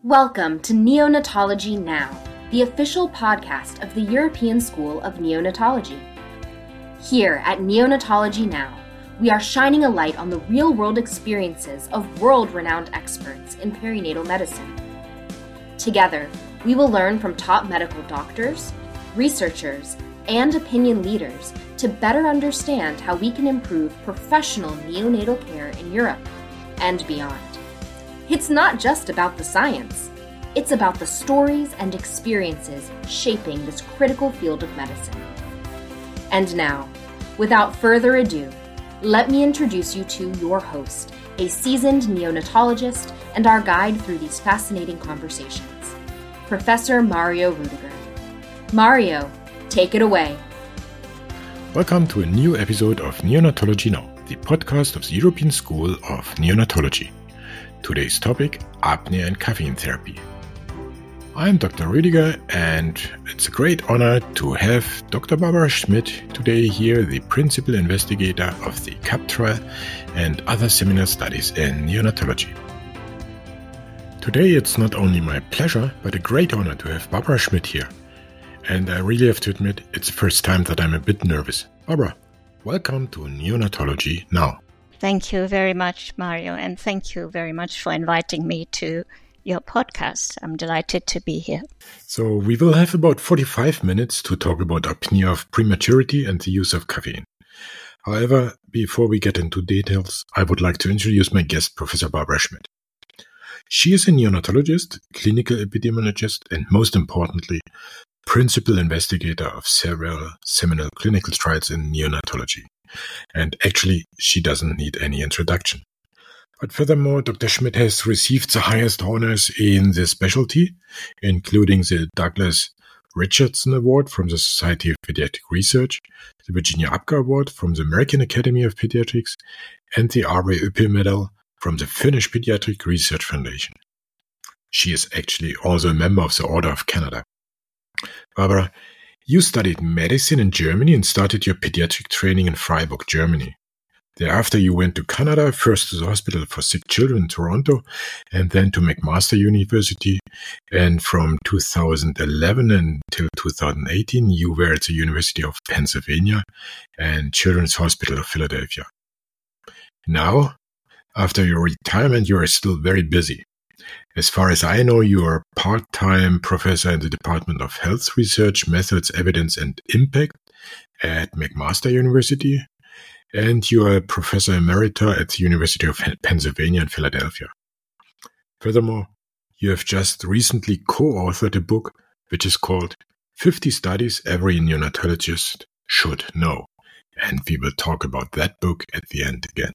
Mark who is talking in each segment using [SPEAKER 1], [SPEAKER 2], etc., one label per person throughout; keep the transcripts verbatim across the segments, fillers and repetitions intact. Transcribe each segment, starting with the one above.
[SPEAKER 1] Welcome to Neonatology Now, the official podcast of the European School of Neonatology. Here at Neonatology Now, we are shining a light on the real-world experiences of world-renowned experts in perinatal medicine. Together, we will learn from top medical doctors, researchers, and opinion leaders to better understand how we can improve professional neonatal care in Europe and beyond. It's not just about the science. It's about the stories and experiences shaping this critical field of medicine. And now, without further ado, let me introduce you to your host, a seasoned neonatologist and our guide through these fascinating conversations, Professor Mario Rudiger. Mario, take it away.
[SPEAKER 2] Welcome to a new episode of Neonatology Now, the podcast of the European School of Neonatology. Today's topic, apnea and caffeine therapy. I'm Doctor Rüdiger, and it's a great honor to have Doctor Barbara Schmidt today here, the principal investigator of the CAP trial and other seminal studies in neonatology. Today it's not only my pleasure, but a great honor to have Barbara Schmidt here. And I really have to admit, it's the first time that I'm a bit nervous. Barbara, welcome to Neonatology Now.
[SPEAKER 3] Thank you very much, Mario, and thank you very much for inviting me to your podcast. I'm delighted to be here.
[SPEAKER 2] So we will have about forty-five minutes to talk about apnea of prematurity and the use of caffeine. However, before we get into details, I would like to introduce my guest, Professor Barbara Schmidt. She is a neonatologist, clinical epidemiologist, and most importantly, principal investigator of several seminal clinical trials in neonatology. And actually, she doesn't need any introduction. But furthermore, Doctor Schmidt has received the highest honors in this specialty, including the Douglas Richardson Award from the Society of Pediatric Research, the Virginia Apgar Award from the American Academy of Pediatrics, and the Arve Öpö Medal from the Finnish Pediatric Research Foundation. She is actually also a member of the Order of Canada. Barbara, you studied medicine in Germany and started your pediatric training in Freiburg, Germany. Thereafter, you went to Canada, first to the Hospital for Sick Children in Toronto, and then to McMaster University. And from two thousand eleven until two thousand eighteen, you were at the University of Pennsylvania and Children's Hospital of Philadelphia. Now, after your retirement, you are still very busy. As far as I know, you are a part-time professor in the Department of Health Research, Methods, Evidence, and Impact at McMaster University, and you are a professor emerita at the University of Pennsylvania in Philadelphia. Furthermore, you have just recently co-authored a book which is called fifty Studies Every Neonatologist Should Know, and we will talk about that book at the end again.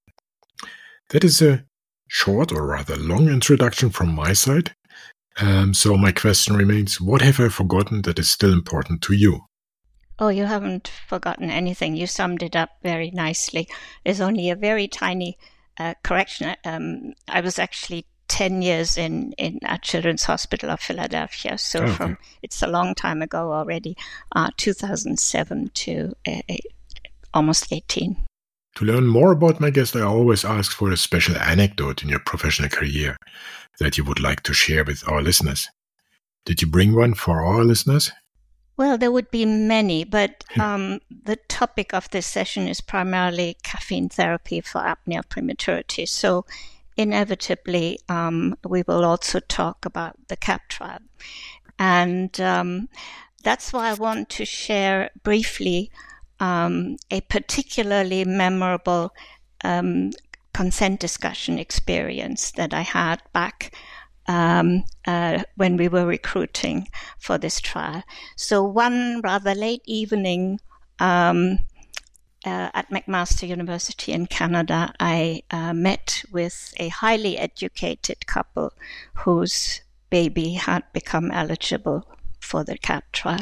[SPEAKER 2] That is a short or rather long introduction from my side. Um, so my question remains, what have I forgotten that is still important to you?
[SPEAKER 3] Oh, you haven't forgotten anything. You summed it up very nicely. There's only a very tiny uh, correction. Um, I was actually ten years in, in at Children's Hospital of Philadelphia. So okay. from it's a long time ago already, uh, two thousand seven to uh, almost eighteen.
[SPEAKER 2] To learn more about my guest, I always ask for a special anecdote in your professional career that you would like to share with our listeners. Did you bring one for our listeners?
[SPEAKER 3] Well, there would be many, but um, the topic of this session is primarily caffeine therapy for apnea of prematurity. So inevitably, um, we will also talk about the CAP trial. And um, that's why I want to share briefly Um, a particularly memorable um, consent discussion experience that I had back um, uh, when we were recruiting for this trial. So one rather late evening um, uh, at McMaster University in Canada, I uh, met with a highly educated couple whose baby had become eligible for the CAP trial.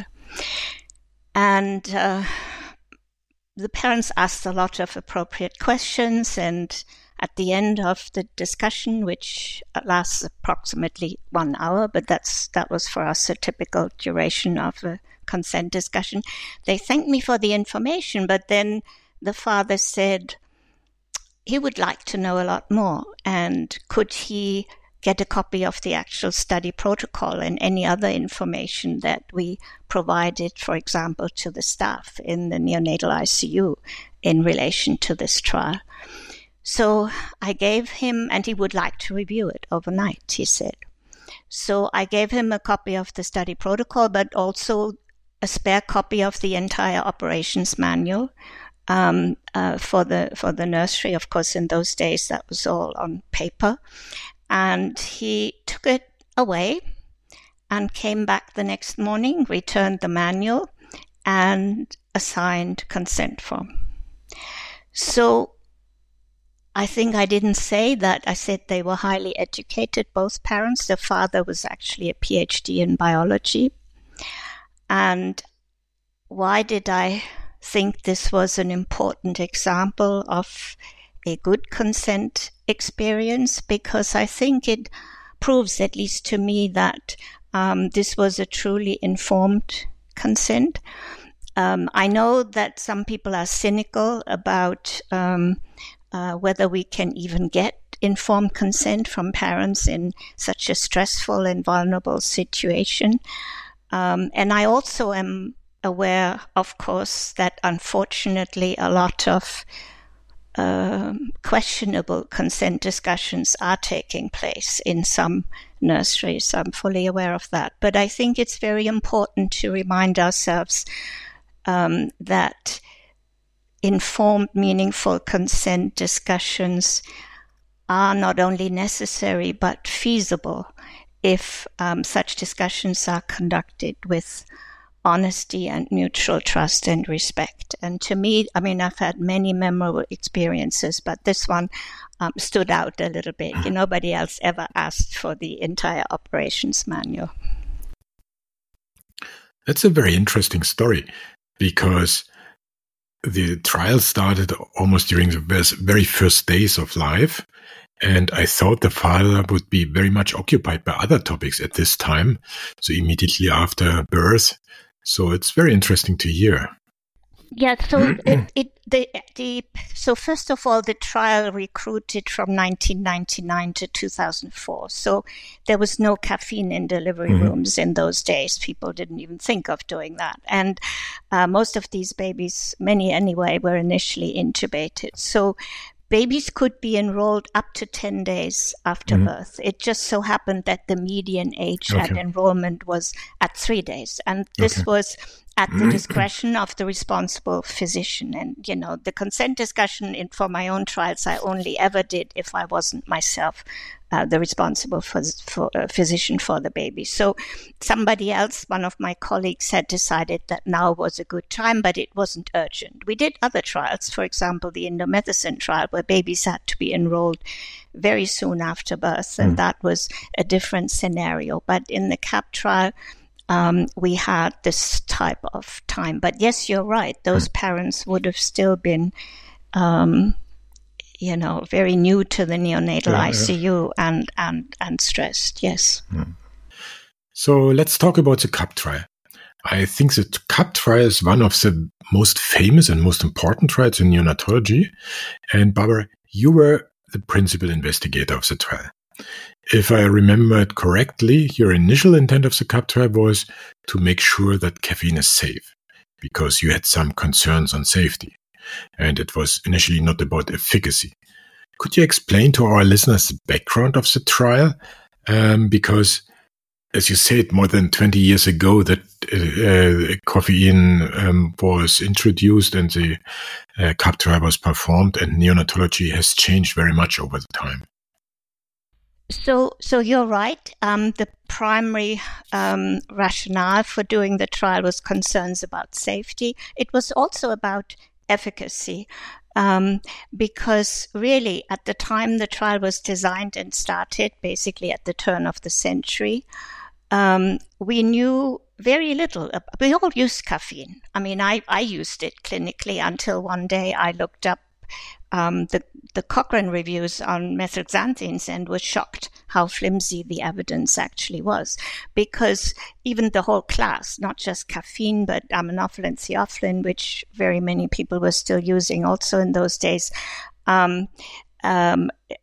[SPEAKER 3] And uh, the parents asked a lot of appropriate questions, and at the end of the discussion, which lasts approximately one hour, but that's that was for us a typical duration of a consent discussion, they thanked me for the information, but then the father said he would like to know a lot more, and could he get a copy of the actual study protocol and any other information that we provided, for example, to the staff in the neonatal I C U in relation to this trial. So I gave him, and he would like to review it overnight, he said. So I gave him a copy of the study protocol, but also a spare copy of the entire operations manual um, uh, for the for the nursery. Of course, in those days, that was all on paper. And he took it away and came back the next morning, returned the manual, and a signed consent form. So I think I didn't say that. I said they were highly educated, both parents. The father was actually a P H D in biology. And why did I think this was an important example of a good consent experience? Because I think it proves, at least to me, that um, this was a truly informed consent. Um, I know that some people are cynical about um, uh, whether we can even get informed consent from parents in such a stressful and vulnerable situation. Um, and I also am aware, of course, that unfortunately a lot of um, questionable consent discussions are taking place in some nurseries. I'm fully aware of that. But I think it's very important to remind ourselves um, that informed, meaningful consent discussions are not only necessary but feasible if um, such discussions are conducted with honesty and mutual trust and respect. And to me, I mean, I've had many memorable experiences, but this one um, stood out a little bit. You know, nobody else ever asked for the entire operations manual.
[SPEAKER 2] That's a very interesting story, because the trial started almost during the very first days of life. And I thought the father would be very much occupied by other topics at this time, so immediately after birth. So it's very interesting to hear.
[SPEAKER 3] Yeah, so it, it the the so first of all, the trial recruited from nineteen ninety-nine to two thousand four. So there was no caffeine in delivery mm-hmm. rooms in those days. People didn't even think of doing that. And uh, most of these babies, many anyway, were initially intubated. So babies could be enrolled up to ten days after mm-hmm. birth. It just so happened that the median age okay. at enrollment was at three days. And this okay. was at the discretion of the responsible physician. And, you know, the consent discussion in, for my own trials, I only ever did if I wasn't myself uh, the responsible for, for, uh, physician for the baby. So somebody else, one of my colleagues, had decided that now was a good time, but it wasn't urgent. We did other trials, for example, the indomethacin trial, where babies had to be enrolled very soon after birth, and mm. that was a different scenario. But in the C A P trial, Um, we had this type of time. But yes, you're right. Those parents would have still been, um, you know, very new to the neonatal yeah, I C U yeah. and, and, and stressed. Yes.
[SPEAKER 2] Yeah. So let's talk about the C A P trial. I think the C A P trial is one of the most famous and most important trials in neonatology. And Barbara, you were the principal investigator of the trial. If I remember it correctly, your initial intent of the C A P trial was to make sure that caffeine is safe, because you had some concerns on safety. And it was initially not about efficacy. Could you explain to our listeners the background of the trial? Um, because, as you said, more than twenty years ago that uh, caffeine um, was introduced and the uh, C A P trial was performed, and neonatology has changed very much over the time.
[SPEAKER 3] So, so you're right. Um, the primary um, rationale for doing the trial was concerns about safety. It was also about efficacy, um, because really at the time the trial was designed and started, basically at the turn of the century, um, we knew very little. We all used caffeine. I mean, I, I used it clinically until one day I looked up Um, the, the Cochrane reviews on methylxanthines and was shocked how flimsy the evidence actually was, because even the whole class, not just caffeine, but aminophylline and theophylline, which very many people were still using also in those days, um, um,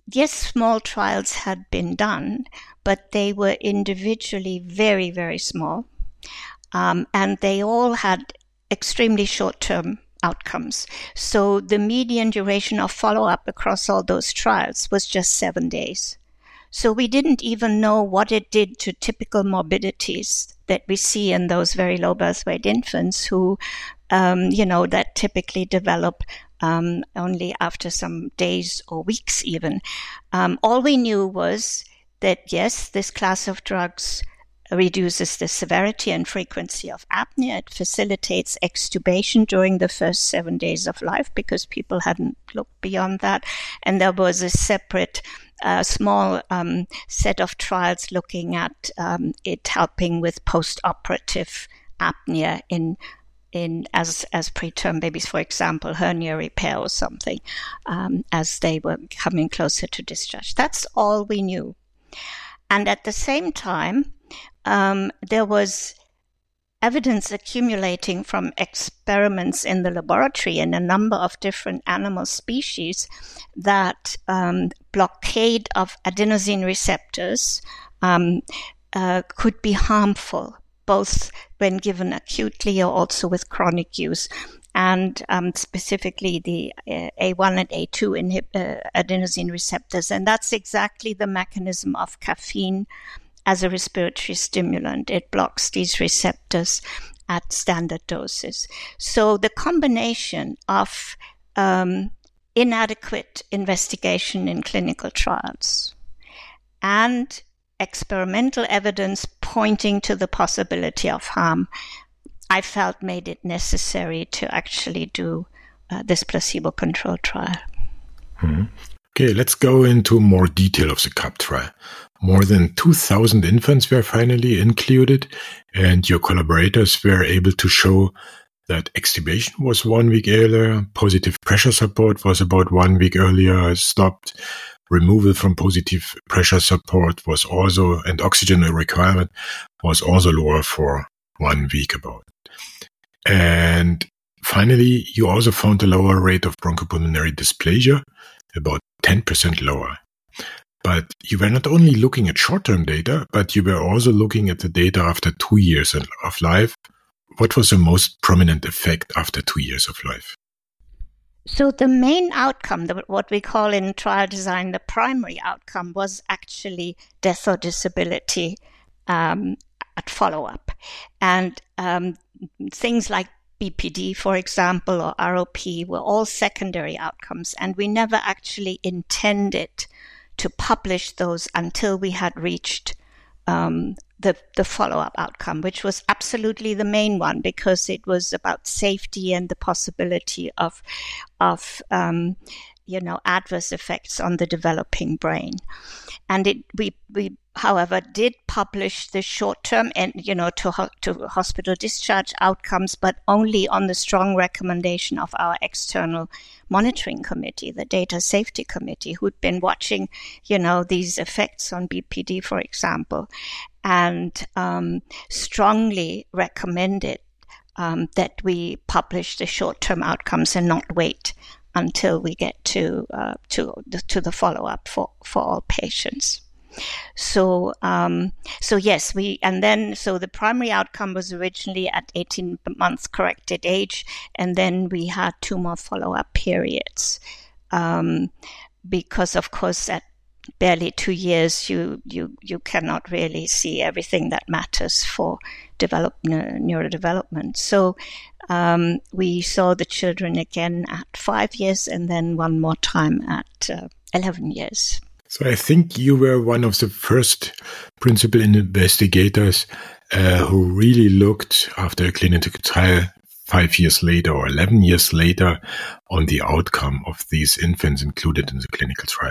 [SPEAKER 3] yes, small trials had been done, but they were individually very, very small. Um, and they all had extremely short-term outcomes. So the median duration of follow-up across all those trials was just seven days. So we didn't even know what it did to typical morbidities that we see in those very low birth weight infants who, um, you know, that typically develop um, only after some days or weeks even. Um, all we knew was that, yes, this class of drugs reduces the severity and frequency of apnea. It facilitates extubation during the first seven days of life because people hadn't looked beyond that. And there was a separate uh, small um, set of trials looking at um, it helping with post-operative apnea in in as as preterm babies, for example, hernia repair or something, um, as they were coming closer to discharge. That's all we knew. And at the same time, um, there was evidence accumulating from experiments in the laboratory in a number of different animal species that um, blockade of adenosine receptors um, uh, could be harmful, both when given acutely or also with chronic use. And um, specifically the uh, A one and A two inhib- uh, adenosine receptors. And that's exactly the mechanism of caffeine as a respiratory stimulant. It blocks these receptors at standard doses. So the combination of um, inadequate investigation in clinical trials and experimental evidence pointing to the possibility of harm, I felt made it necessary to actually do uh, this placebo-controlled trial.
[SPEAKER 2] Mm-hmm. Okay, let's go into more detail of the C U P trial. More than two thousand infants were finally included, and your collaborators were able to show that extubation was one week earlier, positive pressure support was about one week earlier stopped, removal from positive pressure support was also, and oxygen requirement was also lower for one week about. And finally, you also found a lower rate of bronchopulmonary dysplasia, about ten percent lower. But you were not only looking at short-term data, but you were also looking at the data after two years of life. What was the most prominent effect after two years of life?
[SPEAKER 3] So the main outcome, the, what we call in trial design the primary outcome, was actually death or disability um, at follow-up. And um, things like B P D, for example, or R O P were all secondary outcomes, and we never actually intended to publish those until we had reached um, the, the follow-up outcome, which was absolutely the main one because it was about safety and the possibility of, of um, you know, adverse effects on the developing brain. And it, we, we, however, did publish the short-term and, you know, to, ho- to hospital discharge outcomes, but only on the strong recommendation of our external monitoring committee, the Data Safety Committee, who'd been watching, you know, these effects on B P D, for example, and um, strongly recommended um, that we publish the short-term outcomes and not wait until we get to uh, to the, to the follow-up for, for all patients. So, um, so yes, we, and then, so the primary outcome was originally at eighteen months corrected age, and then we had two more follow-up periods, um, because of course at barely two years, you, you, you cannot really see everything that matters for develop, neurodevelopment. So, um, we saw the children again at five years and then one more time at uh, eleven years.
[SPEAKER 2] So I think you were one of the first principal investigators uh, who really looked after a clinical trial five years later or eleven years later on the outcome of these infants included in the clinical trial.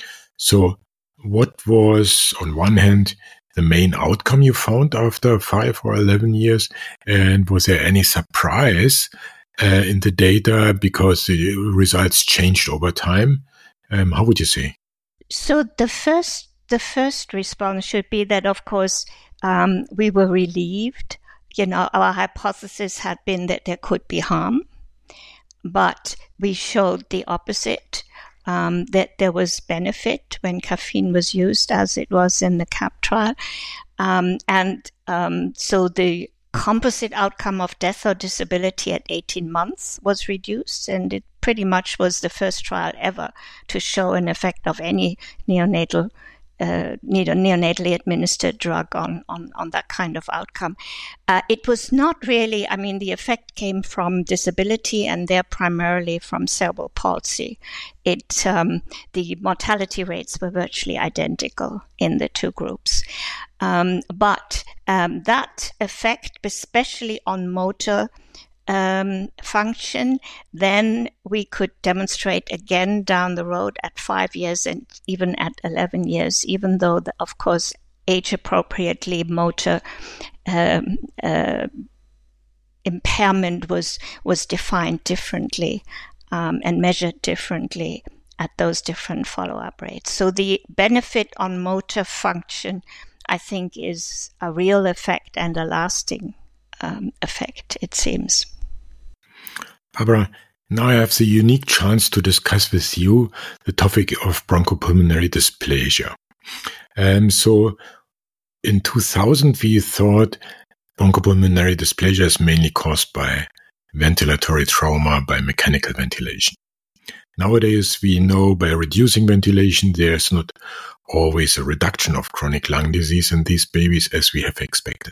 [SPEAKER 2] So what was, on one hand, the main outcome you found after five or eleven years? And was there any surprise uh, in the data because the results changed over time? Um, how would you say?
[SPEAKER 3] So the first, the first response should be that, of course, um, we were relieved. You know, our hypothesis had been that there could be harm, but we showed the opposite. um, that there was benefit when caffeine was used, as it was in the CAP trial. Um, and um, so the composite outcome of death or disability at eighteen months was reduced, and it pretty much was the first trial ever to show an effect of any neonatal Uh, neonatally administered drug on, on, on that kind of outcome. Uh, it was not really, I mean, the effect came from disability, and there primarily from cerebral palsy. It, um, the mortality rates were virtually identical in the two groups. Um, but um, that effect, especially on motor Um, function, then we could demonstrate again down the road at five years and even at eleven years, even though, the, of course, age-appropriately motor um, uh, impairment was was defined differently um, and measured differently at those different follow-up rates. So the benefit on motor function, I think, is a real effect and a lasting um, effect, it seems.
[SPEAKER 2] Barbara, now I have the unique chance to discuss with you the topic of bronchopulmonary dysplasia. Um, so in two thousand, we thought bronchopulmonary dysplasia is mainly caused by ventilatory trauma, by mechanical ventilation. Nowadays, we know by reducing ventilation, there's not always a reduction of chronic lung disease in these babies as we have expected.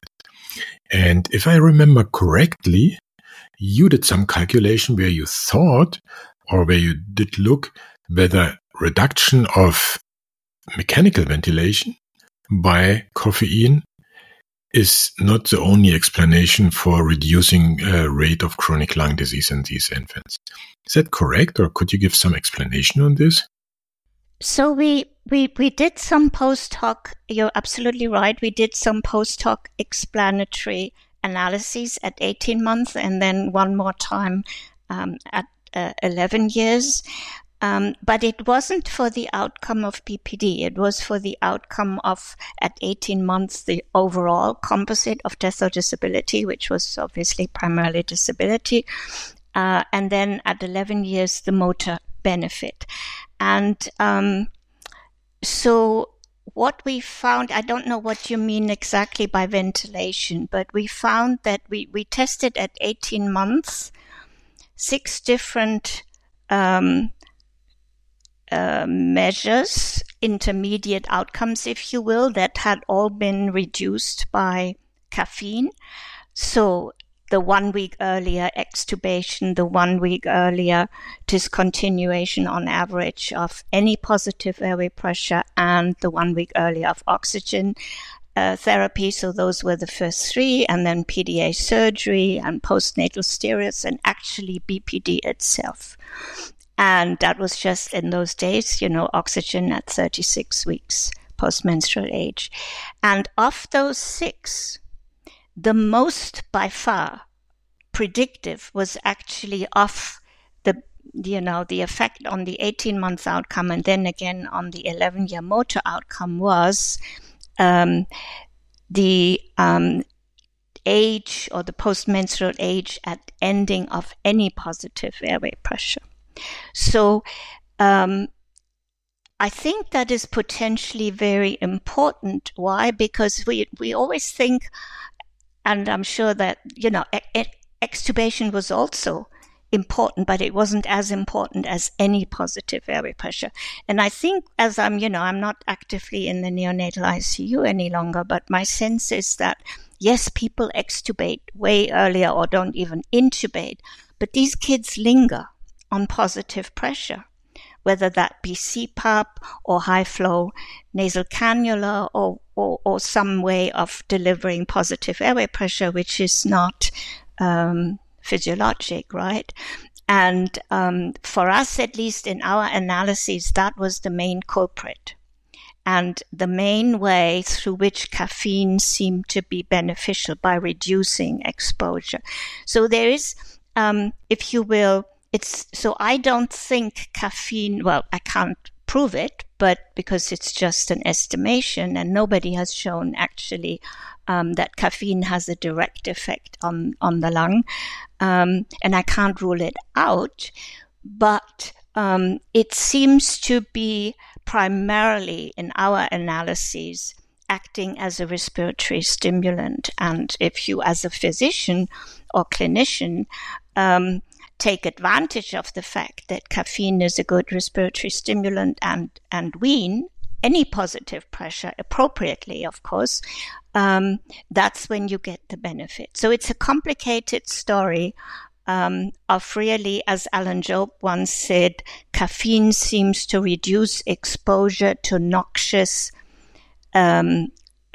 [SPEAKER 2] And if I remember correctly, you did some calculation where you thought, or where you did look, whether reduction of mechanical ventilation by caffeine is not the only explanation for reducing uh, rate of chronic lung disease in these infants. Is that correct, or could you give some explanation on this?
[SPEAKER 3] So we, we, we did some post hoc, you're absolutely right, we did some post hoc explanatory analyses at eighteen months and then one more time um, at uh, eleven years. Um, but it wasn't for the outcome of B P D. It was for the outcome of, at eighteen months, the overall composite of death or disability, which was obviously primarily disability. Uh, and then at eleven years, the motor benefit. And um, so what we found, I don't know what you mean exactly by ventilation, but we found that we, we tested at eighteen months six different um, uh, measures, intermediate outcomes, if you will, that had all been reduced by caffeine. So the one week earlier extubation, the one week earlier discontinuation on average of any positive airway pressure, and the one week earlier of oxygen uh, therapy. So those were the first three, and then P D A surgery and postnatal steroids, and actually B P D itself. And that was just in those days, you know, oxygen at thirty-six weeks postmenstrual age. And of those six, the most by far predictive was actually of the, you know, the effect on the eighteen month outcome, and then again on the eleven year motor outcome was um, the um, age or the postmenstrual age at ending of any positive airway pressure. So um, I think that is potentially very important. Why? Because we we always think, and I'm sure that, you know, e- extubation was also important, but it wasn't as important as any positive airway pressure. And I think, as I'm, you know, I'm not actively in the neonatal I C U any longer, but my sense is that, yes, people extubate way earlier or don't even intubate, but these kids linger on positive pressure, whether that be C PAP or high flow nasal cannula or, or, or some way of delivering positive airway pressure, which is not um, physiologic, right? And um, for us, at least in our analyses, that was the main culprit. And the main way through which caffeine seemed to be beneficial by reducing exposure. So there is, um, if you will, It's, so I don't think caffeine, well, I can't prove it, but because it's just an estimation and nobody has shown actually um, that caffeine has a direct effect on, on the lung. Um, and I can't rule it out, but um, it seems to be primarily in our analyses acting as a respiratory stimulant. And if you, as a physician or clinician, um, take advantage of the fact that caffeine is a good respiratory stimulant and, and wean any positive pressure appropriately, of course, um, that's when you get the benefit. So it's a complicated story um, of really, as Alan Jobe once said, caffeine seems to reduce exposure to noxious Um,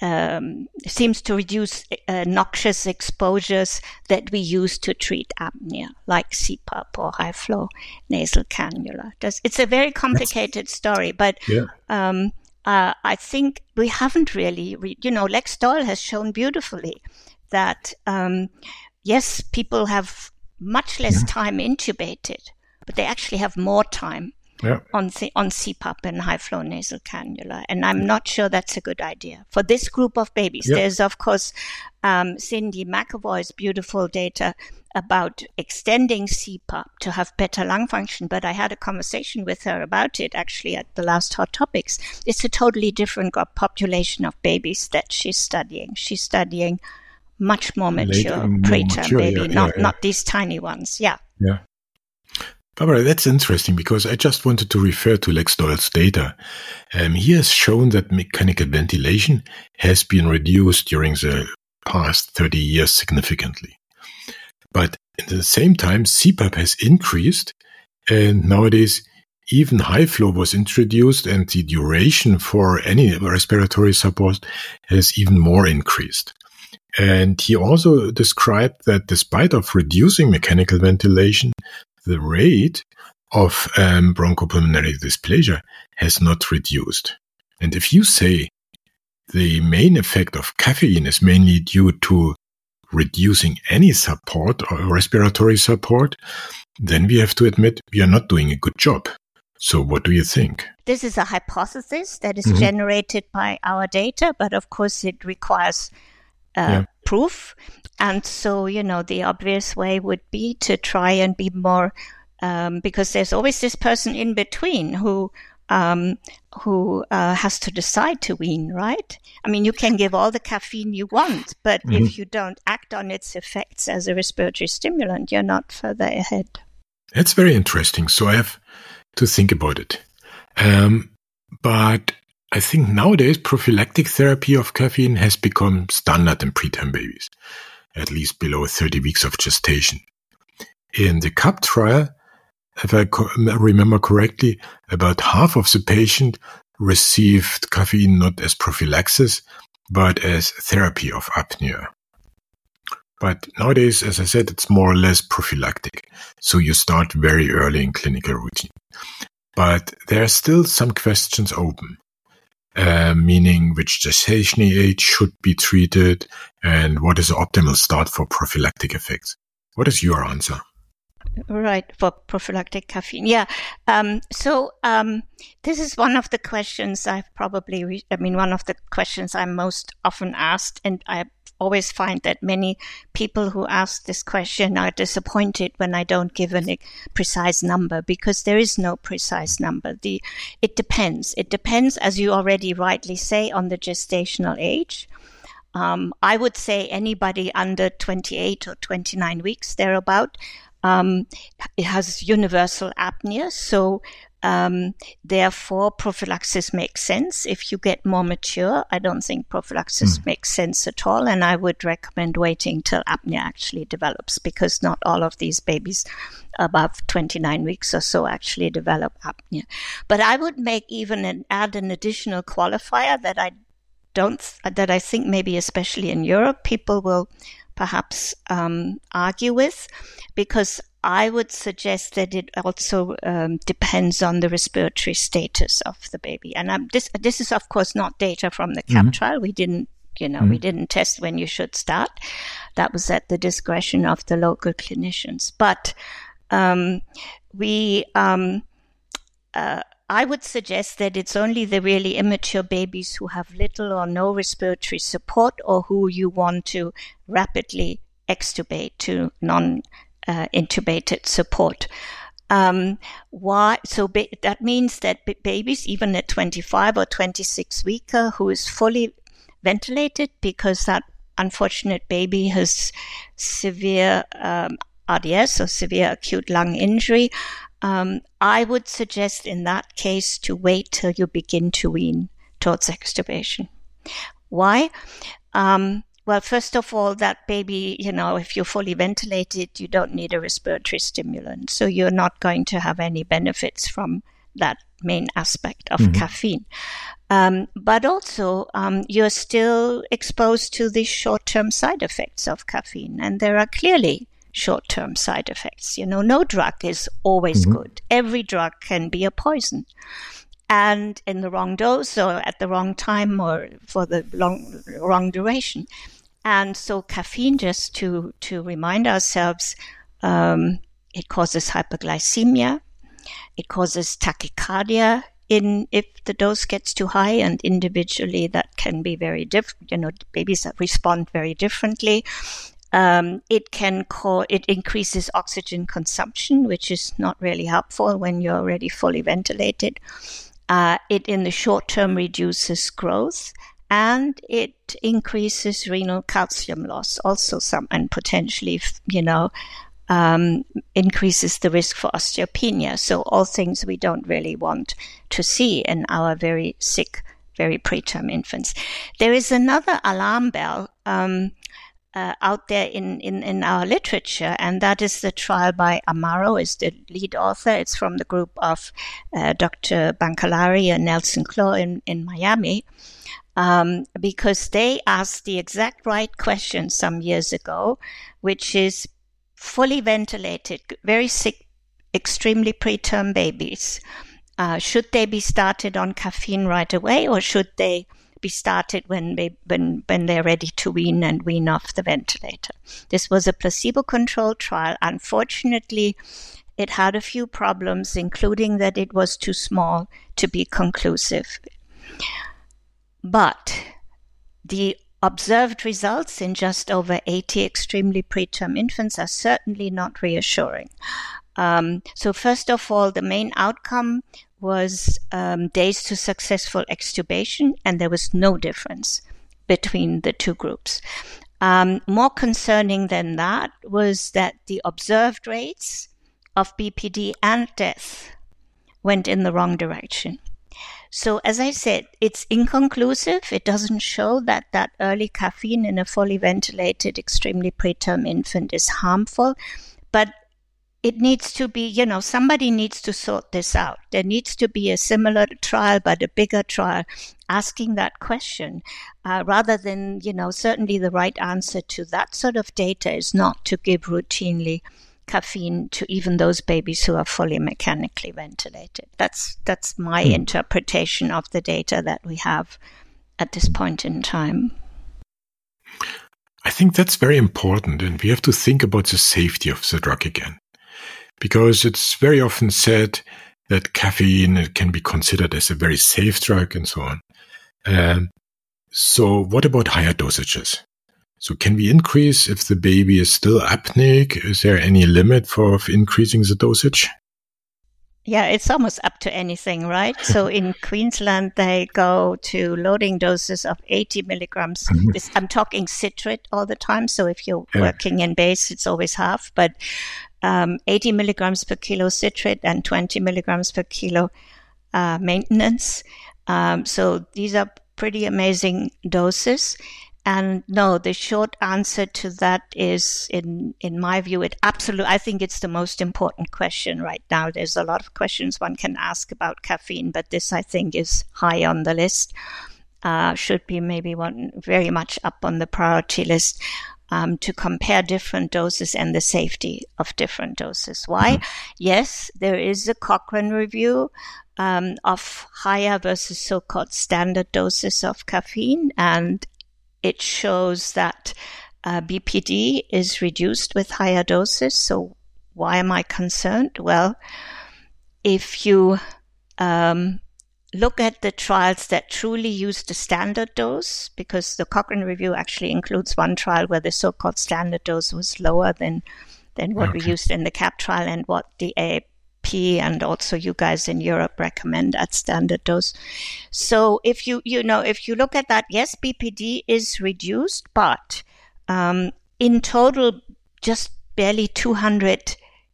[SPEAKER 3] um, seems to reduce uh, noxious exposures that we use to treat apnea, like C PAP or high flow nasal cannula. Does, it's a very complicated That's, story, but yeah. um, uh, I think we haven't really, re- you know, Lex Doyle has shown beautifully that, um, yes, people have much less yeah. time intubated, but they actually have more time Yeah. on C- on C PAP and high-flow nasal cannula. And I'm not sure that's a good idea. For this group of babies, yeah. there's, of course, um, Cindy McAvoy's beautiful data about extending C PAP to have better lung function. But I had a conversation with her about it, actually, at the last Hot Topics. It's a totally different population of babies that she's studying. She's studying much more mature, preterm baby, yeah, not, yeah, yeah. not these tiny ones. Yeah.
[SPEAKER 2] Yeah. Barbara, that's interesting because I just wanted to refer to Lex Doyle's data. Um, he has shown that mechanical ventilation has been reduced during the past thirty years significantly. But at the same time, C PAP has increased, and nowadays even high flow was introduced, and the duration for any respiratory support has even more increased. And he also described that despite of reducing mechanical ventilation, the rate of um, bronchopulmonary dysplasia has not reduced. And if you say the main effect of caffeine is mainly due to reducing any support or respiratory support, then we have to admit we are not doing a good job. So what do you think?
[SPEAKER 3] This is a hypothesis that is mm-hmm. generated by our data, but of course it requires uh, yeah. proof. And so, you know, the obvious way would be to try and be more, um, because there's always this person in between who um, who uh, has to decide to wean, right? I mean, you can give all the caffeine you want, but mm-hmm. if you don't act on its effects as a respiratory stimulant, you're not further ahead.
[SPEAKER 2] That's very interesting. So I have to think about it. Um, but I think nowadays prophylactic therapy of caffeine has become standard in preterm babies, at least below thirty weeks of gestation. In the C A P trial, if I co- remember correctly, about half of the patient received caffeine not as prophylaxis, but as therapy of apnea. But nowadays, as I said, it's more or less prophylactic. So you start very early in clinical routine. But there are still some questions open, uh, meaning which gestation age should be treated and what is the optimal start for prophylactic effects. What is your answer?
[SPEAKER 3] Right, for prophylactic caffeine. Yeah. Um, so um, this is one of the questions I've probably, re- I mean, one of the questions I'm most often asked, and I always find that many people who ask this question are disappointed when I don't give a precise number, because there is no precise number. The It depends. It depends, as you already rightly say, on the gestational age. Um, I would say anybody under twenty-eight or twenty-nine weeks, thereabout, um, it has universal apnea. So Um, therefore, prophylaxis makes sense. If you get more mature, I don't think prophylaxis mm. makes sense at all. And I would recommend waiting till apnea actually develops, because not all of these babies above twenty-nine weeks or so actually develop apnea. But I would make even an, add an additional qualifier that I don't, that I think maybe especially in Europe, people will perhaps um, argue with, because I would suggest that it also um, depends on the respiratory status of the baby. And um, this this is, of course, not data from the C A P mm-hmm. trial. We didn't, you know, mm-hmm. we didn't test when you should start. That was at the discretion of the local clinicians. But um, we, um, uh, I would suggest that it's only the really immature babies who have little or no respiratory support, or who you want to rapidly extubate to non Uh, intubated support. Um, why? So ba- that means that b- babies, even at twenty-five or twenty-six weeker, who is fully ventilated because that unfortunate baby has severe um, R D S or severe acute lung injury, um, I would suggest in that case to wait till you begin to wean towards extubation. Why? Um, Well, first of all, that baby, you know, if you're fully ventilated, you don't need a respiratory stimulant. So you're not going to have any benefits from that main aspect of mm-hmm. caffeine. Um, but also, um, you're still exposed to the short-term side effects of caffeine. And there are clearly short-term side effects. You know, no drug is always mm-hmm. good. Every drug can be a poison. And in the wrong dose or at the wrong time or for the long, wrong duration. And so caffeine, just to, to remind ourselves, um, it causes hyperglycemia. It causes tachycardia in if the dose gets too high, and individually that can be very different. You know, babies that respond very differently. Um, it can cause, it increases oxygen consumption, which is not really helpful when you're already fully ventilated. Uh, it in the short term reduces growth, and it increases renal calcium loss, also some, and potentially, you know, um, increases the risk for osteopenia. So all things we don't really want to see in our very sick, very preterm infants. There is another alarm bell um, uh, out there in, in, in our literature, and that is the trial by Amaro, is the lead author. It's from the group of uh, Doctor Bancalari and Nelson Clough in, in Miami, um, because they asked the exact right question some years ago, which is fully ventilated, very sick, extremely preterm babies. Uh, should they be started on caffeine right away, or should they be started when they when when they're ready to wean and wean off the ventilator? This was a placebo-controlled trial. Unfortunately, it had a few problems, including that it was too small to be conclusive. But the observed results in just over eighty extremely preterm infants are certainly not reassuring. Um, so first of all, the main outcome was um, days to successful extubation, and there was no difference between the two groups. Um, more concerning than that was that the observed rates of B P D and death went in the wrong direction. So as I said, it's inconclusive. It doesn't show that that early caffeine in a fully ventilated, extremely preterm infant is harmful, but it needs to be, you know, somebody needs to sort this out. There needs to be a similar trial, but a bigger trial, asking that question, uh, rather than, you know, certainly the right answer to that sort of data is not to give routinely caffeine to even those babies who are fully mechanically ventilated. That's that's my hmm. interpretation of the data that we have at this point in time.
[SPEAKER 2] I think that's very important, and we have to think about the safety of the drug again, because it's very often said that caffeine can be considered as a very safe drug and so on. Um, so what about higher dosages? So can we increase if the baby is still apneic? Is there any limit for increasing the dosage?
[SPEAKER 3] Yeah, it's almost up to anything, right? So in Queensland, they go to loading doses of eighty milligrams. Mm-hmm. This, I'm talking citrate all the time. So if you're yeah. working in base, it's always half. But um, eighty milligrams per kilo citrate and twenty milligrams per kilo uh, maintenance. Um, so these are pretty amazing doses. And no, the short answer to that is, in, in my view, it absolutely, I think it's the most important question right now. There's a lot of questions one can ask about caffeine, but this, I think, is high on the list. Uh, should be maybe one very much up on the priority list, um, to compare different doses and the safety of different doses. Why? Mm-hmm. Yes, there is a Cochrane review um, of higher versus so-called standard doses of caffeine, and it shows that uh, B P D is reduced with higher doses. So why am I concerned? Well, if you um, look at the trials that truly use the standard dose, because the Cochrane review actually includes one trial where the so-called standard dose was lower than, than what okay. we used in the CAP trial and what the A P and also you guys in Europe recommend at standard dose. So if you, you know, if you look at that, yes, B P D is reduced, but um, in total, just barely two hundred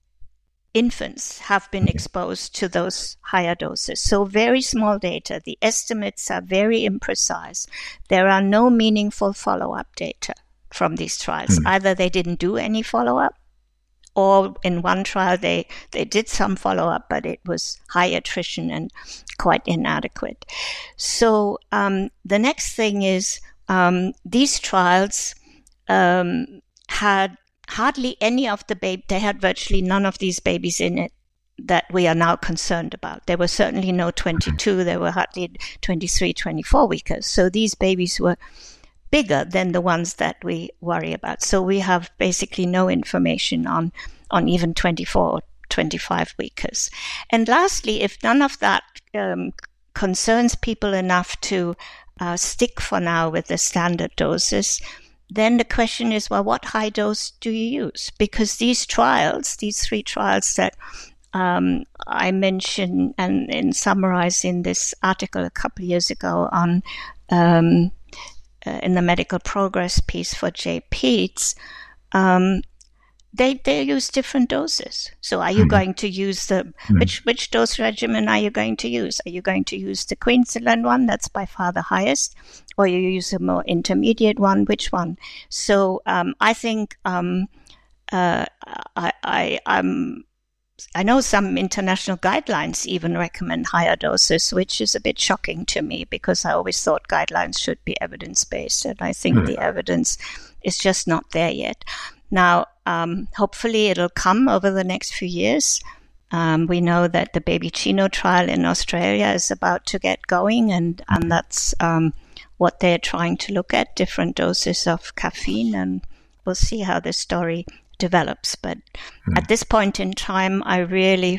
[SPEAKER 3] infants have been exposed to those higher doses. So very small data. The estimates are very imprecise. There are no meaningful follow-up data from these trials. Mm. Either they didn't do any follow-up, or in one trial they, they did some follow-up, but it was high attrition and quite inadequate. So um, the next thing is um, these trials um, had hardly any of the baby, they had virtually none of these babies in it that we are now concerned about. There were certainly no twenty-two, there were hardly twenty-three, twenty-four weekers. So these babies were bigger than the ones that we worry about. So we have basically no information on, on even twenty-four or twenty-five weekers. And lastly, if none of that um, concerns people enough to uh, stick for now with the standard doses, then the question is, well, what high dose do you use? Because these trials, these three trials that um, I mentioned and, and summarized in this article a couple of years ago on um, uh, in the medical progress piece for J PEDS, um, they they use different doses. So are you mm-hmm. going to use the, mm-hmm. which, which dose regimen are you going to use? Are you going to use the Queensland one? That's by far the highest. Or you use a more intermediate one? Which one? So um, I think um, uh, I, I, I'm, I know some international guidelines even recommend higher doses, which is a bit shocking to me because I always thought guidelines should be evidence-based, and I think mm-hmm. the evidence is just not there yet. Now, um, hopefully it'll come over the next few years. Um, we know that the Baby Chino trial in Australia is about to get going, and, and that's um, what they're trying to look at, different doses of caffeine, and we'll see how the story develops. But mm. at this point in time, I really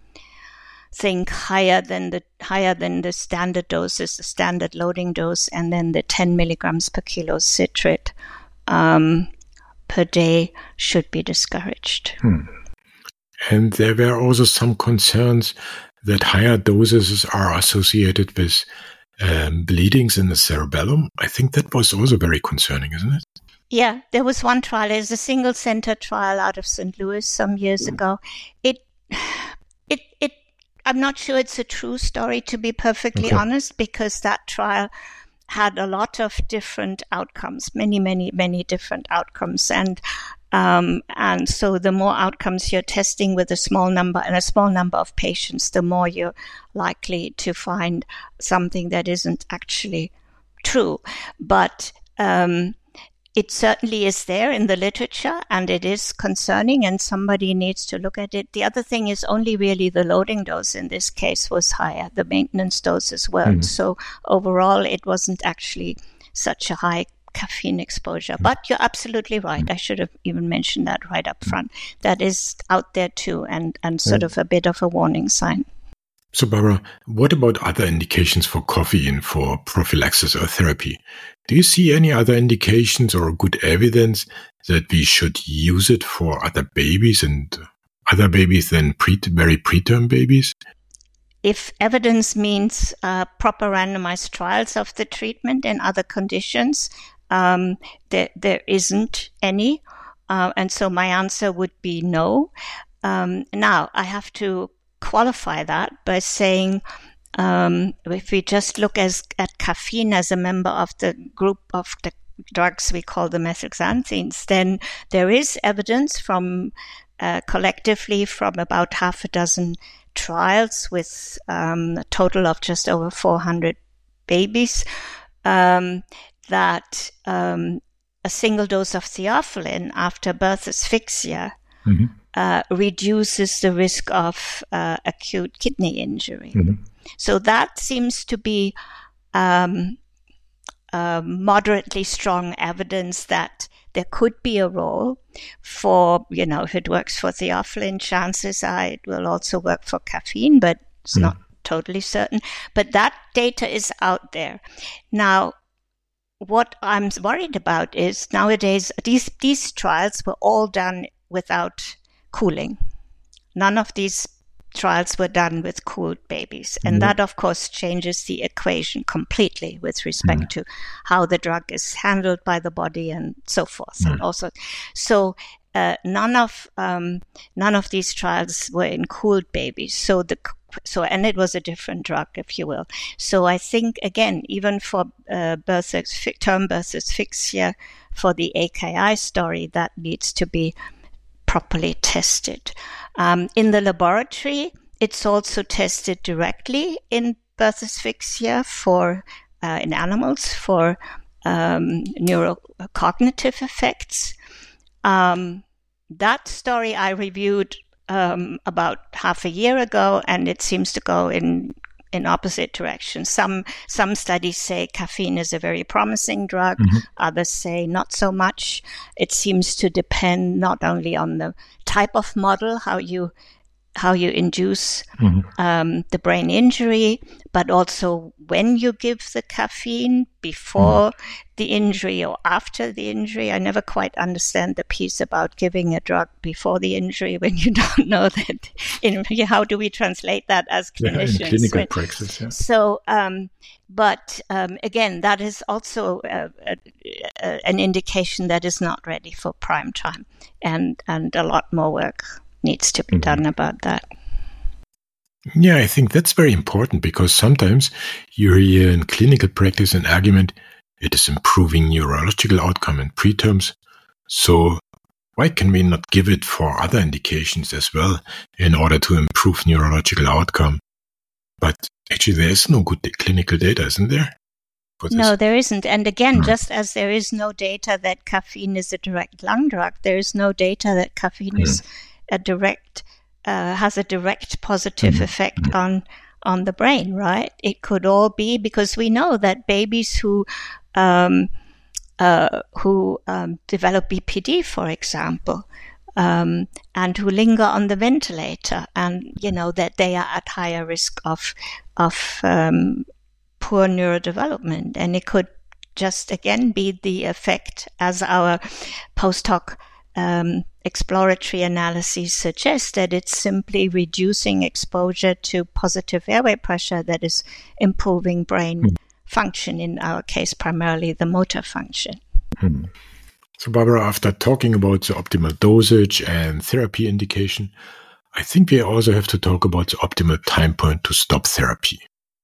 [SPEAKER 3] think higher than the higher than the standard doses, the standard loading dose, and then the ten milligrams per kilo citrate um, per day should be discouraged.
[SPEAKER 2] Hmm. And there were also some concerns that higher doses are associated with um, bleedings in the cerebellum. I think that was also very concerning, isn't it?
[SPEAKER 3] Yeah, there was one trial. There's a single center trial out of Saint Louis some years mm. ago. It, it, it. I'm not sure it's a true story, to be perfectly okay. honest, because that trial had a lot of different outcomes, many, many, many different outcomes. And um, and so the more outcomes you're testing with a small number and a small number of patients, the more you're likely to find something that isn't actually true. But um, it certainly is there in the literature, and it is concerning, and somebody needs to look at it. The other thing is only really the loading dose in this case was higher, the maintenance dose as well. Mm. So overall, it wasn't actually such a high caffeine exposure. But you're absolutely right. I should have even mentioned that right up front. That is out there too, and, and sort of a bit of a warning sign.
[SPEAKER 2] So, Barbara, what about other indications for caffeine for prophylaxis or therapy? Do you see any other indications or good evidence that we should use it for other babies and other babies than pre- very preterm babies?
[SPEAKER 3] If evidence means uh, proper randomized trials of the treatment in other conditions, um, there, there isn't any. Uh, and so my answer would be no. Um, now, I have to qualify that by saying um, if we just look as, at caffeine as a member of the group of the drugs we call the methylxanthines, then there is evidence from uh, collectively from about half a dozen trials with um, a total of just over four hundred babies um, that um, a single dose of theophylline after birth asphyxia mm-hmm. Uh, reduces the risk of uh, acute kidney injury. Mm-hmm. So that seems to be um, uh, moderately strong evidence that there could be a role for, you know, if it works for theophylline, chances are it will also work for caffeine, but it's mm-hmm. not totally certain. But that data is out there. Now, what I'm worried about is nowadays these these trials were all done without cooling. None of these trials were done with cooled babies. And mm-hmm. that, of course, changes the equation completely with respect mm-hmm. to how the drug is handled by the body and so forth. Mm-hmm. And also, so uh, none of um, none of these trials were in cooled babies. So the so and it was a different drug, if you will. So I think again, even for uh, birth asphy- term birth asphyxia, for the A K I story, that needs to be properly tested. Um, in the laboratory, it's also tested directly in birth asphyxia for uh, in animals for um, neurocognitive effects. Um, that story I reviewed um, about half a year ago, and it seems to go in in opposite directions. Some some studies say caffeine is a very promising drug. Mm-hmm. Others say not so much. It seems to depend not only on the type of model, how you how you induce mm-hmm. um, the brain injury, but also when you give the caffeine, before mm-hmm. the injury or after the injury. I never quite understand the piece about giving a drug before the injury when you don't know that. In, how do we translate that as clinicians?
[SPEAKER 2] Yeah, in clinical praxis, yeah.
[SPEAKER 3] So, um, but um, again, that is also a, a, a, an indication that is not ready for prime time, and, and a lot more work needs to be mm-hmm. done about that.
[SPEAKER 2] Yeah, I think that's very important, because sometimes you hear in clinical practice an argument, it is improving neurological outcome in preterms. So why can we not give it for other indications as well in order to improve neurological outcome? But actually there is no good clinical data, isn't there?
[SPEAKER 3] No, there isn't. And again, mm. just as there is no data that caffeine is a direct lung drug, there is no data that caffeine mm. is a direct uh, has a direct positive mm-hmm. effect mm-hmm. on on the brain, right? It could all be because we know that babies who um, uh, who um, develop B P D, for example, um, and who linger on the ventilator, and you know that they are at higher risk of of um, poor neurodevelopment, and it could just again be the effect, as our post hoc Um, exploratory analyses suggest, that it's simply reducing exposure to positive airway pressure that is improving brain mm. function, in our case primarily the motor function.
[SPEAKER 2] Mm. So Barbara, after talking about the optimal dosage and therapy indication, I think we also have to talk about the optimal time point to stop therapy.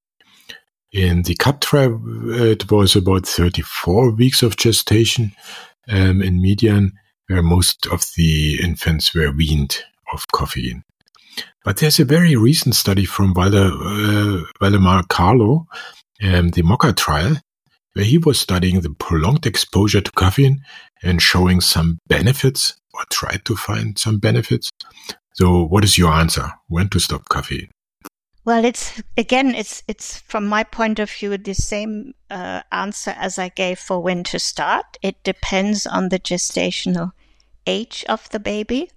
[SPEAKER 2] In the C A P trial, it was about thirty-four weeks of gestation um, in median, where most of the infants were weaned of caffeine. But there's a very recent study from Valder, uh, Valdemar Carlo, um, the MOCA trial, where he was studying the prolonged exposure to caffeine and showing some benefits, or tried to find some benefits. So what is your answer? When to stop caffeine?
[SPEAKER 3] Well, it's again, it's it's from my point of view the same uh, answer as I gave for when to start. It depends on the gestational age of the baby,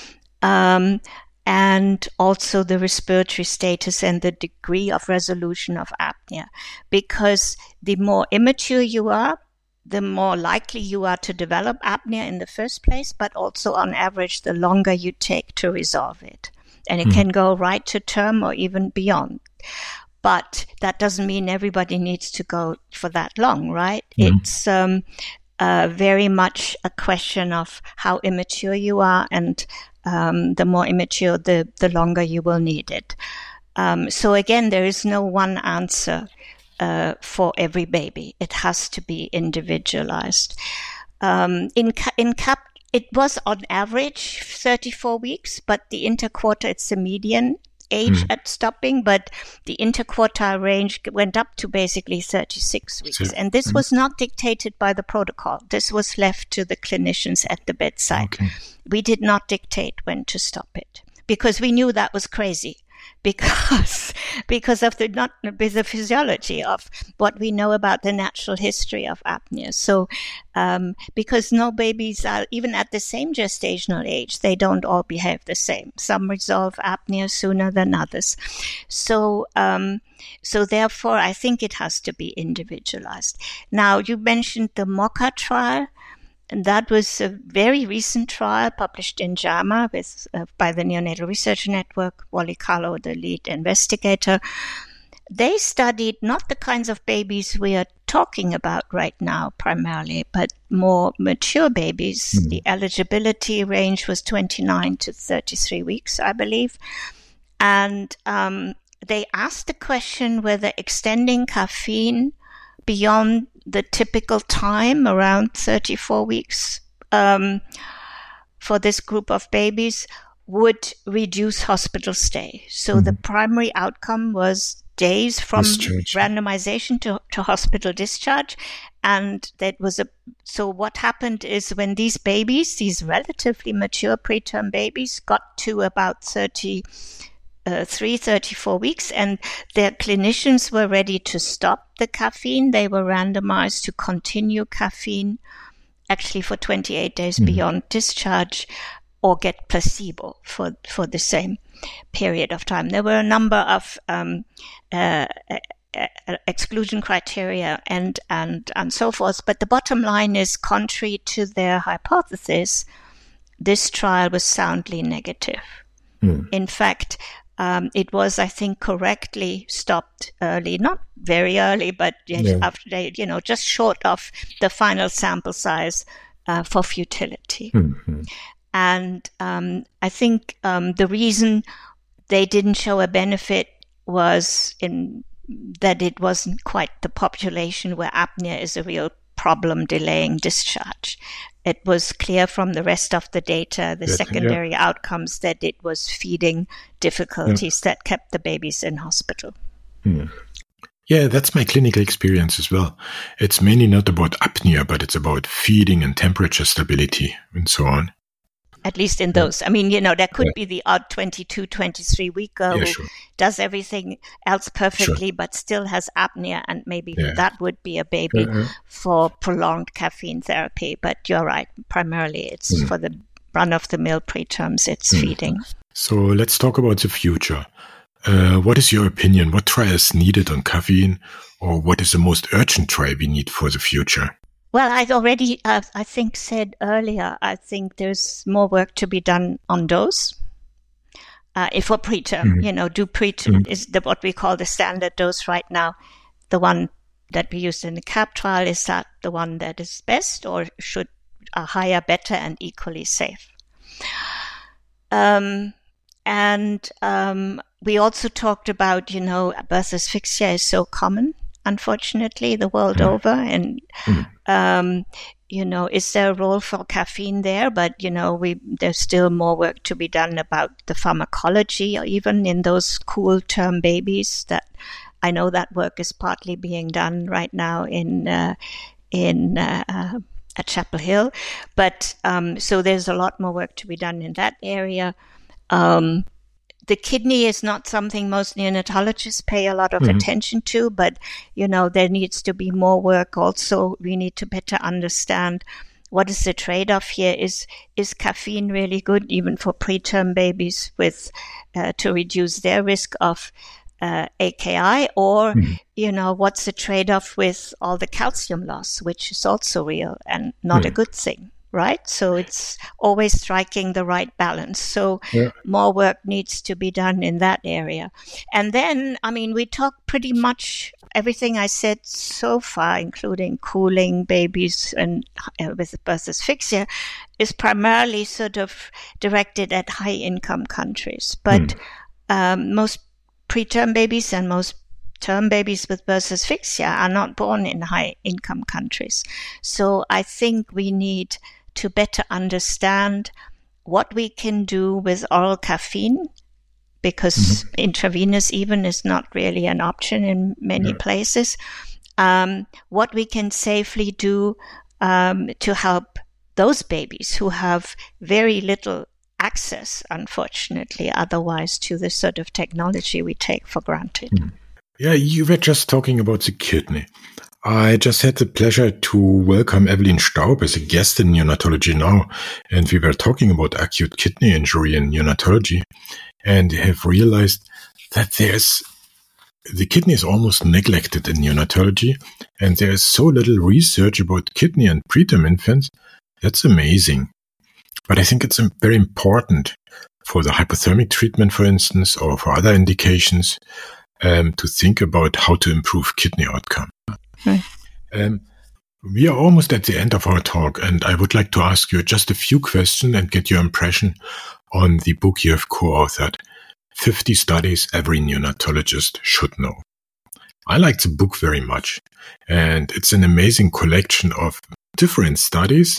[SPEAKER 3] um, and also the respiratory status and the degree of resolution of apnea. Because the more immature you are, the more likely you are to develop apnea in the first place, but also on average, the longer you take to resolve it. And it mm. can go right to term or even beyond. But that doesn't mean everybody needs to go for that long, right? Mm. It's um, uh, very much a question of how immature you are, and um, the more immature, the, the longer you will need it. Um, so again, there is no one answer uh, for every baby. It has to be individualized. Um, in in C A P, it was on average thirty-four weeks, but the interquarter, it's the median age mm. at stopping, but the interquartile range went up to basically thirty-six weeks. So, and this mm. was not dictated by the protocol. This was left to the clinicians at the bedside. Okay. We did not dictate when to stop it, because we knew that was crazy. Because, because of the not the physiology of what we know about the natural history of apnea. So, um, because no babies are even at the same gestational age, they don't all behave the same. Some resolve apnea sooner than others. So, um, so therefore, I think it has to be individualized. Now, you mentioned the MOCA trial. and that was a very recent trial published in JAMA with, uh, by the Neonatal Research Network, Wally Carlo, the lead investigator. They studied not the kinds of babies we are talking about right now primarily, but more mature babies. Mm. The eligibility range was twenty-nine to thirty-three weeks, I believe. And um, they asked the question whether extending caffeine beyond the typical time, around thirty-four weeks, um, for this group of babies, would reduce hospital stay. So mm-hmm. the primary outcome was days from discharge. randomization to, to hospital discharge. And that was a, so what happened is when these babies, these relatively mature preterm babies, got to about thirty, uh, three, thirty-four weeks, and their clinicians were ready to stop the caffeine, they were randomized to continue caffeine actually for twenty-eight days mm-hmm. beyond discharge, or get placebo for, for the same period of time. There were a number of um, uh, exclusion criteria and, and, and so forth. But the bottom line is, contrary to their hypothesis, this trial was soundly negative. Mm. In fact, um, it was, I think, correctly stopped early, not very early, but yeah. after they, you know, just short of the final sample size uh, for futility. Mm-hmm. And um, I think um, the reason they didn't show a benefit was in that it wasn't quite the population where apnea is a real problem delaying discharge. It was clear from the rest of the data, the yes, secondary yeah. outcomes, that it was feeding difficulties yeah. that kept the babies in hospital.
[SPEAKER 2] Hmm. Yeah, that's my clinical experience as well. It's mainly not about apnea, but it's about feeding and temperature stability and so on.
[SPEAKER 3] At least in those. I mean, you know, there could yeah. be the odd twenty-two, twenty-three weeker yeah, who sure. does everything else perfectly, sure. but still has apnea, and maybe yeah. that would be a baby uh-huh. for prolonged caffeine therapy. But you're right. Primarily, it's mm. for the run-of-the-mill preterms, it's mm. feeding.
[SPEAKER 2] So let's talk about the future. Uh, what is your opinion? What trial is needed on caffeine, or what is the most urgent trial we need for the future?
[SPEAKER 3] Well, I've already, uh, I think, said earlier, I think there's more work to be done on dose. Uh, if for preterm, mm-hmm. you know, do preterm mm-hmm. is the, what we call the standard dose right now. The one that we used in the C A P trial, is that the one that is best, or should a higher, better, and equally safe? Um, and um, we also talked about, you know, birth asphyxia is so common, unfortunately, the world mm. over. And, mm. um, you know, is there a role for caffeine there? But, you know, we there's still more work to be done about the pharmacology, or even in those cool term babies. That I know that work is partly being done right now in uh, in uh, uh, at Chapel Hill. But um, so there's a lot more work to be done in that area. Um, The kidney is not something most neonatologists pay a lot of mm-hmm. attention to, but, you know, there needs to be more work. Also, we need to better understand what is the trade-off here. Is is caffeine really good even for preterm babies with uh, to reduce their risk of uh, A K I? Or, mm-hmm. you know, what's the trade-off with all the calcium loss, which is also real and not mm-hmm. a good thing? Right? So it's always striking the right balance. So yeah. more work needs to be done in that area. And then, I mean, we talked pretty much everything I said so far, including cooling babies and uh, with birth asphyxia, is primarily sort of directed at high-income countries. But mm. um, most preterm babies and most term babies with birth asphyxia are not born in high-income countries. So I think we need to better understand what we can do with oral caffeine, because mm-hmm. intravenous even is not really an option in many yeah. places. Um, what we can safely do um, to help those babies who have very little access, unfortunately, otherwise, to the sort of technology we take for granted. Mm.
[SPEAKER 2] Yeah, you were just talking about the kidney. I just had the pleasure to welcome Evelyn Staub as a guest in Neonatology Now, and we were talking about acute kidney injury in neonatology, and have realized that there's the kidney is almost neglected in neonatology, and there is so little research about kidney and preterm infants That's amazing. But I think it's very important for the hypothermic treatment, for instance, or for other indications, um, to think about how to improve kidney outcome.
[SPEAKER 3] Right.
[SPEAKER 2] Um, we are almost at the end of our talk, and I would like to ask you just a few questions and get your impression on the book you have co-authored, fifty Studies Every Neonatologist Should Know. I like the book very much, and it's an amazing collection of different studies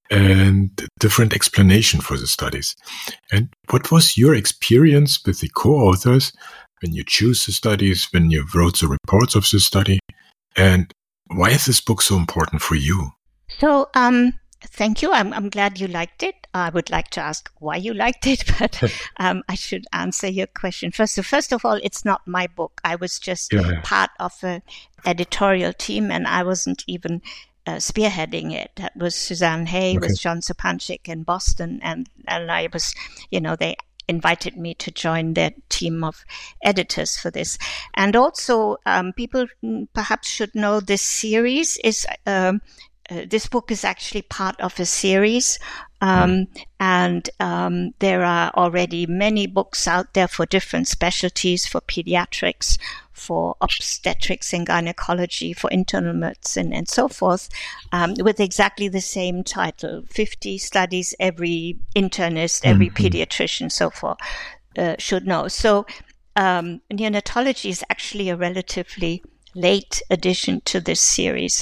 [SPEAKER 2] and different explanation for the studies. And what was your experience with the co-authors when you choose the studies, when you wrote the reports of the study, and why is this book so important for you?
[SPEAKER 3] So, um, thank you. I'm, I'm glad you liked it. I would like to ask why you liked it, but um, I should answer your question first. So first of all, it's not my book. I was just yeah, yeah. part of an editorial team, and I wasn't even uh, spearheading it. That was Suzanne Hay, okay. with John Sopanchik in Boston, and, and I was, you know, they invited me to join their team of editors for this. And also, um, people perhaps should know this series is, um, uh, this book is actually part of a series. Um, mm. and, um, there are already many books out there for different specialties, for pediatrics, for obstetrics and gynecology, for internal medicine, and so forth, um, with exactly the same title, fifty studies every internist, every mm-hmm. pediatrician, so forth, uh, should know. So um, neonatology is actually a relatively late addition to this series.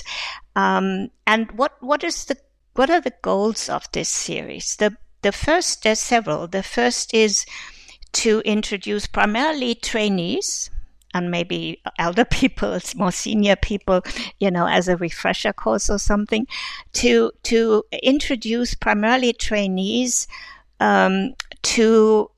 [SPEAKER 3] Um, and what what is the what are the goals of this series? The the first, there's several. The first is to introduce primarily trainees and maybe elder people, more senior people, you know, as a refresher course or something, to to introduce primarily trainees um, to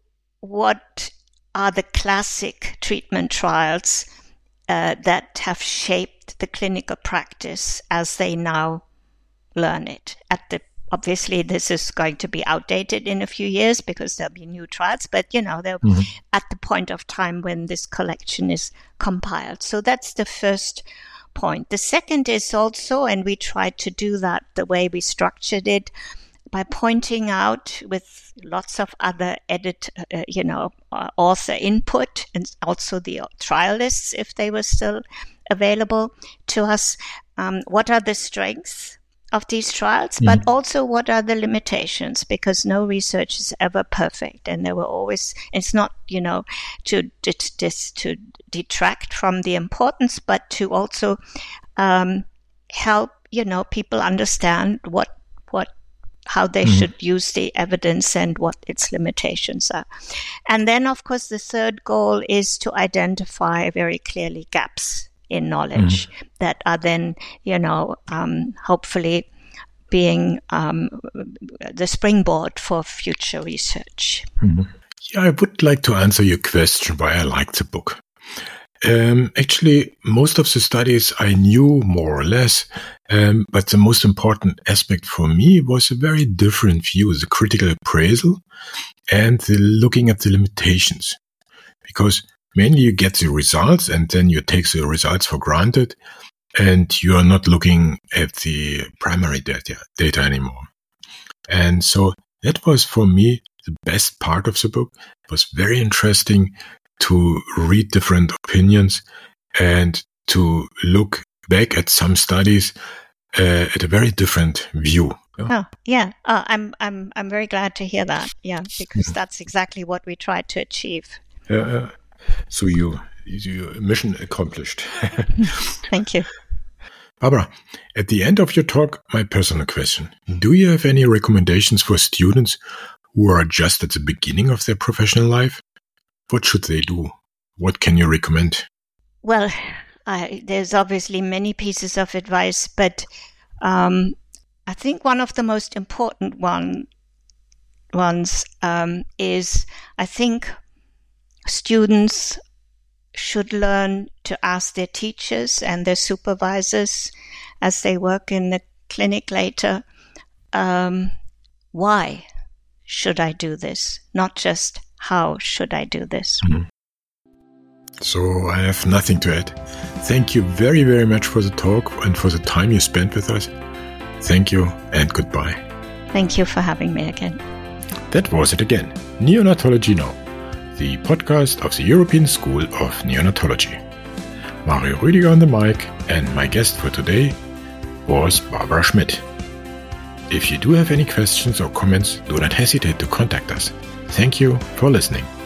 [SPEAKER 3] what are the classic treatment trials uh, that have shaped the clinical practice as they now learn it. At the Obviously, this is going to be outdated in a few years because there'll be new trials, but, you know, they're mm-hmm. at the point of time when this collection is compiled. So that's the first point. The second is also, and we tried to do that the way we structured it, by pointing out with lots of other edit, uh, you know, uh, author input, and also the trial lists, if they were still available to us, um, what are the strengths of these trials, mm-hmm. but also what are the limitations, because no research is ever perfect, and there were always, it's not, you know, to dis, to detract from the importance, but to also um, help, you know, people understand what what how they mm-hmm. should use the evidence and what its limitations are. And then, of course, the third goal is to identify very clearly gaps in knowledge mm. that are then, you know, um, hopefully being um, the springboard for future research.
[SPEAKER 2] Mm-hmm. Yeah, I would like to answer your question why I like the book. Um, actually, most of the studies I knew more or less, um, but the most important aspect for me was a very different view, the critical appraisal and the looking at the limitations. Because mainly you get the results and then you take the results for granted and you are not looking at the primary data, data anymore. And so that was for me the best part of the book. It was very interesting to read different opinions and to look back at some studies uh, at a very different view.
[SPEAKER 3] Oh, yeah. Uh, I'm I'm I'm very glad to hear that. Yeah, because yeah. that's exactly what we tried to achieve.
[SPEAKER 2] Uh, So you, you mission accomplished.
[SPEAKER 3] Thank you.
[SPEAKER 2] Barbara, at the end of your talk, my personal question. Do you have any recommendations for students who are just at the beginning of their professional life? What should they do? What can you recommend?
[SPEAKER 3] Well, I, there's obviously many pieces of advice, but um, I think one of the most important one, ones um, is, I think, students should learn to ask their teachers and their supervisors as they work in the clinic later, um, why should I do this? Not just how should I do this?
[SPEAKER 2] Mm-hmm. So I have nothing to add. Thank you very, very much for the talk and for the time you spent with us. Thank you and goodbye.
[SPEAKER 3] Thank you for having me again.
[SPEAKER 2] That was it again. Neonatology Now, the podcast of the European School of Neonatology. Mario Rüdiger on the mic, and my guest for today was Barbara Schmidt. If you do have any questions or comments, do not hesitate to contact us. Thank you for listening.